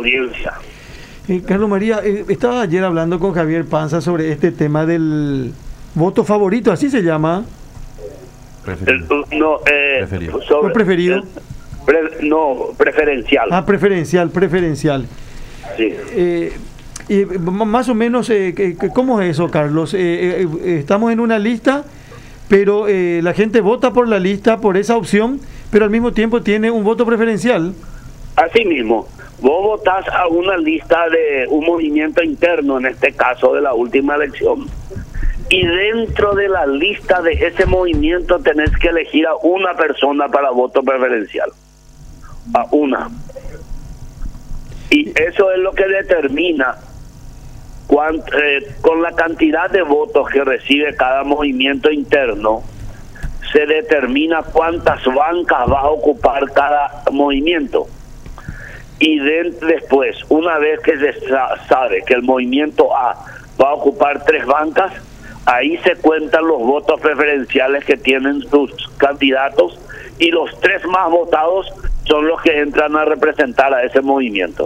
audiencia. Carlos María, estaba ayer hablando con Javier Panza sobre este tema del voto favorito, así se llama. Preferido. Sobre preferido. Preferencial. Preferencial. Sí. Y más o menos, ¿cómo es eso, Carlos? Estamos en una lista, pero la gente vota por la lista, por esa opción, pero al mismo tiempo tiene un voto preferencial. Así mismo, vos votás a una lista de un movimiento interno, en este caso de la última elección, y dentro de la lista de ese movimiento tenés que elegir a una persona para voto preferencial. A una. Y eso es lo que determina con la cantidad de votos que recibe cada movimiento interno, se determina cuántas bancas va a ocupar cada movimiento. Y después, una vez que se sabe que el movimiento A va a ocupar 3 bancas, ahí se cuentan los votos preferenciales que tienen sus candidatos, y los 3 más votados son los que entran a representar a ese movimiento.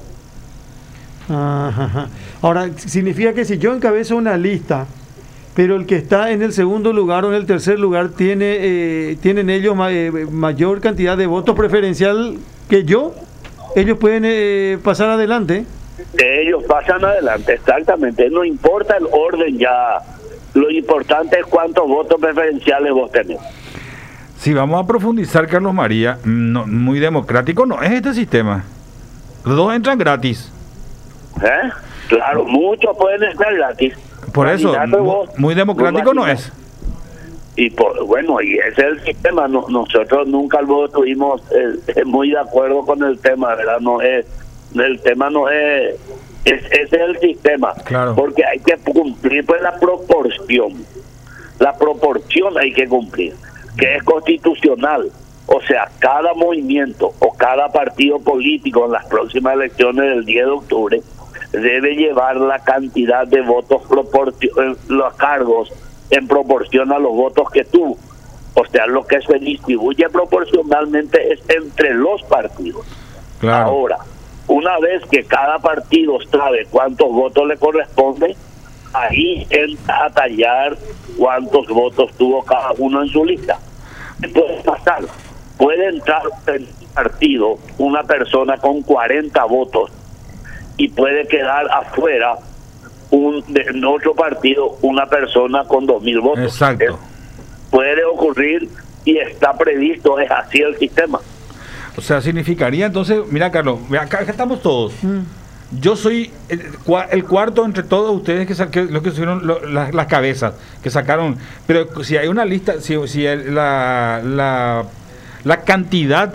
Ajá. Ahora, significa que si yo encabezo una lista, pero el que está en el segundo lugar o en el tercer lugar tienen ellos mayor cantidad de votos preferencial que yo, ellos pueden pasar adelante. Ellos pasan adelante, exactamente. No importa el orden ya, lo importante es cuántos votos preferenciales vos tenés. Si vamos a profundizar, Carlos María, muy democrático no es este sistema. Los 2 entran gratis. Claro, muchos pueden estar gratis. Por eso, muy democrático no es. Y bueno, y ese es el sistema. Nosotros nunca estuvimos muy de acuerdo con el tema, ¿verdad? El tema no es, ese es el sistema. Claro. Porque hay que cumplir pues la proporción hay que cumplir, que es constitucional. O sea, cada movimiento o cada partido político en las próximas elecciones del 10 de octubre debe llevar la cantidad de votos, los cargos en proporción a los votos que tuvo. O sea, lo que se distribuye proporcionalmente es entre los partidos. Claro. Ahora, una vez que cada partido sabe cuántos votos le corresponde, ahí entra a tallar cuántos votos tuvo cada uno en su lista. ¿Qué puede pasar? Puede entrar en un partido una persona con 40 votos y puede quedar afuera en otro partido una persona con 2.000 votos. Exacto. Puede ocurrir y está previsto, es así el sistema. O sea, significaría entonces, mira, Carlos, acá estamos todos. Yo soy el cuarto entre todos ustedes los que subieron las cabezas, que sacaron. Pero si hay una lista, si la cantidad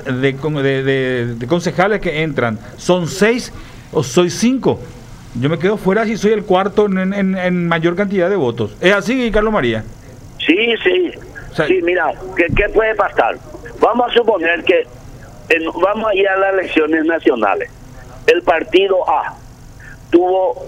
de concejales que entran son 6 o soy 5, yo me quedo fuera si soy el cuarto en mayor cantidad de votos. ¿Es así, Carlos María? Sí. O sea, sí, mira, ¿qué puede pasar? Vamos a suponer que vamos a ir a las elecciones nacionales. El partido A tuvo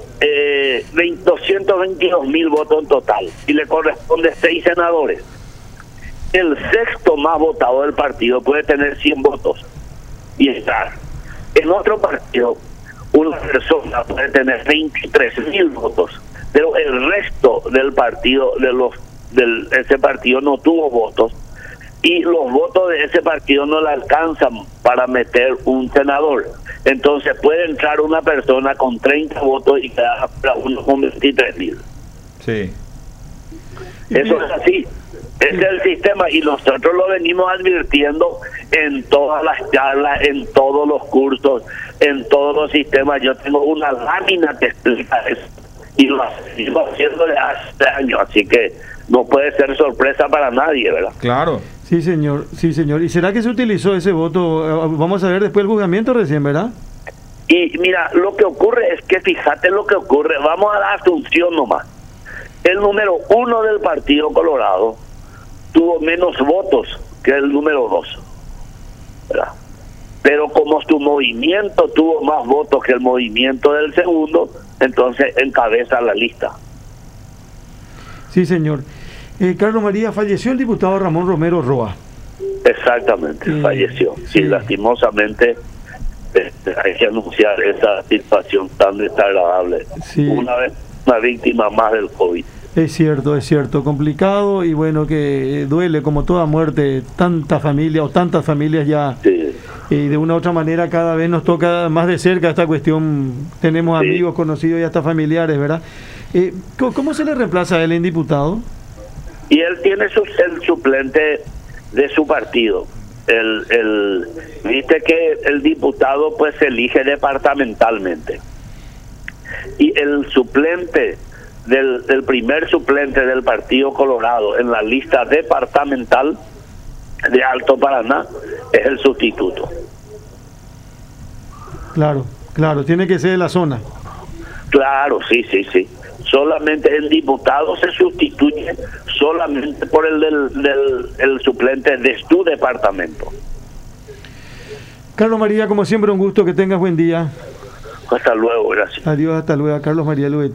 222.000 votos en total y le corresponde 6 senadores. El sexto más votado del partido puede tener 100 votos y estar. En otro partido, una persona puede tener 23.000 votos, pero el resto del partido, ese partido no tuvo votos, y los votos de ese partido no le alcanzan para meter un senador. Entonces puede entrar una persona con 30 votos y quedar para uno con 23.000. Sí. Eso es así. Ese es el sistema y nosotros lo venimos advirtiendo en todas las charlas, en todos los cursos, en todos los sistemas. Yo tengo una lámina que explica eso y lo sigo haciendo desde hace años, así que no puede ser sorpresa para nadie, ¿verdad? Claro. Sí, señor. ¿Y será que se utilizó ese voto? Vamos a ver después el juzgamiento recién, ¿verdad? Y mira, lo que ocurre es que fíjate lo que ocurre. Vamos a la asunción nomás. El número 1 del Partido Colorado tuvo menos votos que el número 2, ¿verdad? Pero como su movimiento tuvo más votos que el movimiento del segundo, entonces encabeza la lista. Sí, señor. Carlos María, falleció el diputado Ramón Romero Roa. Exactamente, falleció. Sí, lastimosamente hay que anunciar esa situación tan desagradable. Sí. Una vez una víctima más del COVID. Es cierto, complicado y bueno, que duele como toda muerte, tanta familia o tantas familias ya, Sí. y de una u otra manera cada vez nos toca más de cerca esta cuestión, tenemos Sí. amigos, conocidos y hasta familiares, ¿verdad? ¿Cómo se le reemplaza a él en diputado? Y él tiene el suplente de su partido. Viste que el diputado pues se elige departamentalmente. Y el suplente del primer suplente del Partido Colorado en la lista departamental de Alto Paraná es el sustituto. Claro, tiene que ser de la zona. Claro, sí. Solamente el diputado se sustituye solamente por el suplente de su departamento. Carlos María, como siempre, un gusto, que tengas buen día. Hasta luego, gracias. Adiós, hasta luego. Carlos María Luet.